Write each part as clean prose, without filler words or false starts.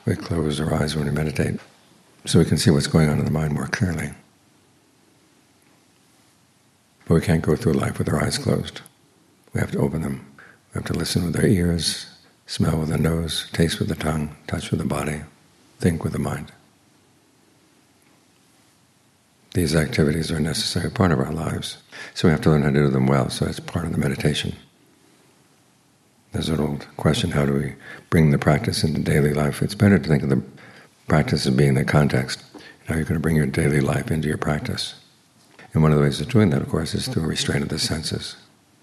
We close our eyes when we meditate so we can see what's going on in the mind more clearly. But we can't go through life with our eyes closed. We have to open them. We have to listen with our ears, smell with the nose, taste with the tongue, touch with the body, think with the mind. These activities are a necessary part of our lives, so we have to learn how to do them well, so it's part of the meditation. There's an old question, how do we bring the practice into daily life? It's better to think of the practice as being the context. How you're going to bring your daily life into your practice. And one of the ways of doing that, of course, is through a restraint of the senses.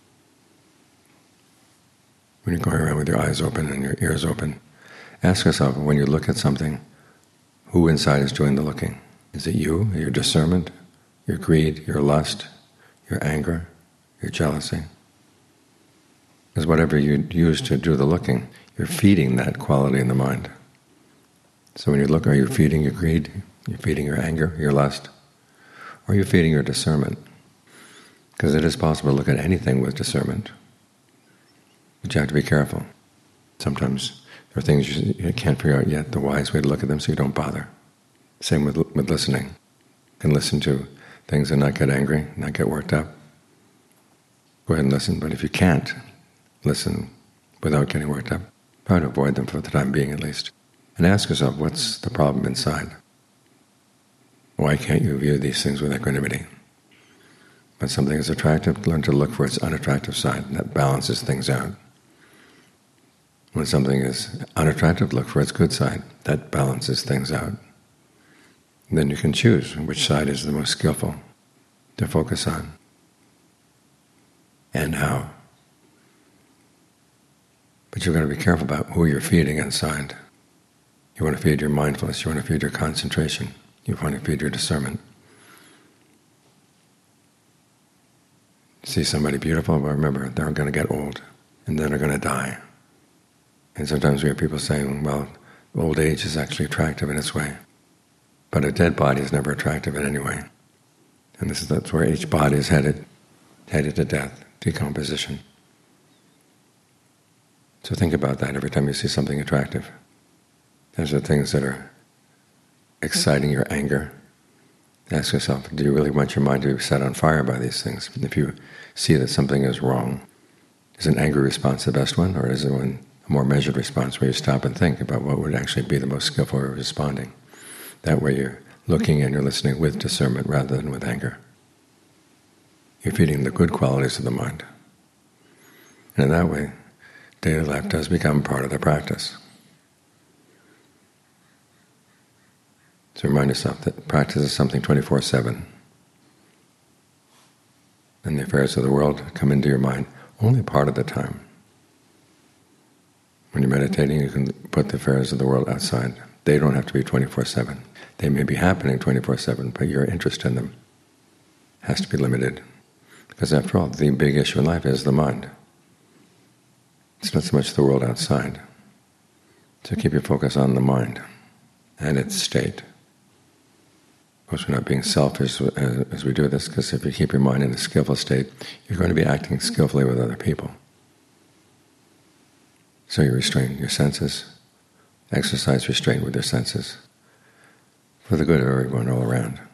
When you're going around with your eyes open and your ears open, ask yourself, when you look at something, who inside is doing the looking? Is it you, your discernment, your greed, your lust, your anger, your jealousy? Because whatever you use to do the looking, you're feeding that quality in the mind. So when you look, are you feeding your greed? You're feeding your anger, your lust? Or are you feeding your discernment? Because it is possible to look at anything with discernment. But you have to be careful. Sometimes there are things you can't figure out yet the wise way to look at them, so you don't bother. Same with listening. You can listen to things and not get angry, not get worked up. Go ahead and listen, but if you can't listen without getting worked up, try to avoid them for the time being at least. And ask yourself, what's the problem inside? Why can't you view these things with equanimity? When something is attractive, learn to look for its unattractive side, and that balances things out. When something is unattractive, look for its good side. That balances things out. And then you can choose which side is the most skillful to focus on, and how. But you've got to be careful about who you're feeding inside. You want to feed your mindfulness, you want to feed your concentration, you want to feed your discernment. See somebody beautiful, but remember, they're going to get old, and then they're going to die. And sometimes we hear people saying, well, old age is actually attractive in its way. But a dead body is never attractive in any way. And that's where each body is headed to death, decomposition. So think about that every time you see something attractive. Those are things that are exciting your anger. Ask yourself, do you really want your mind to be set on fire by these things? If you see that something is wrong, is an angry response the best one, or is it a more measured response where you stop and think about what would actually be the most skillful way of responding? That way you're looking and you're listening with discernment rather than with anger. You're feeding the good qualities of the mind. And in that way, daily life does become part of the practice. So remind yourself that practice is something 24/7. And the affairs of the world come into your mind only part of the time. When you're meditating, you can put the affairs of the world outside. They don't have to be 24/7. They may be happening 24/7, but your interest in them has to be limited. Because after all, the big issue in life is the mind. It's not so much the world outside. So keep your focus on the mind and its state. Of course, we're not being selfish as we do this, because if you keep your mind in a skillful state, you're going to be acting skillfully with other people. So you restrain your senses, exercise restraint with your senses, for the good of everyone all around.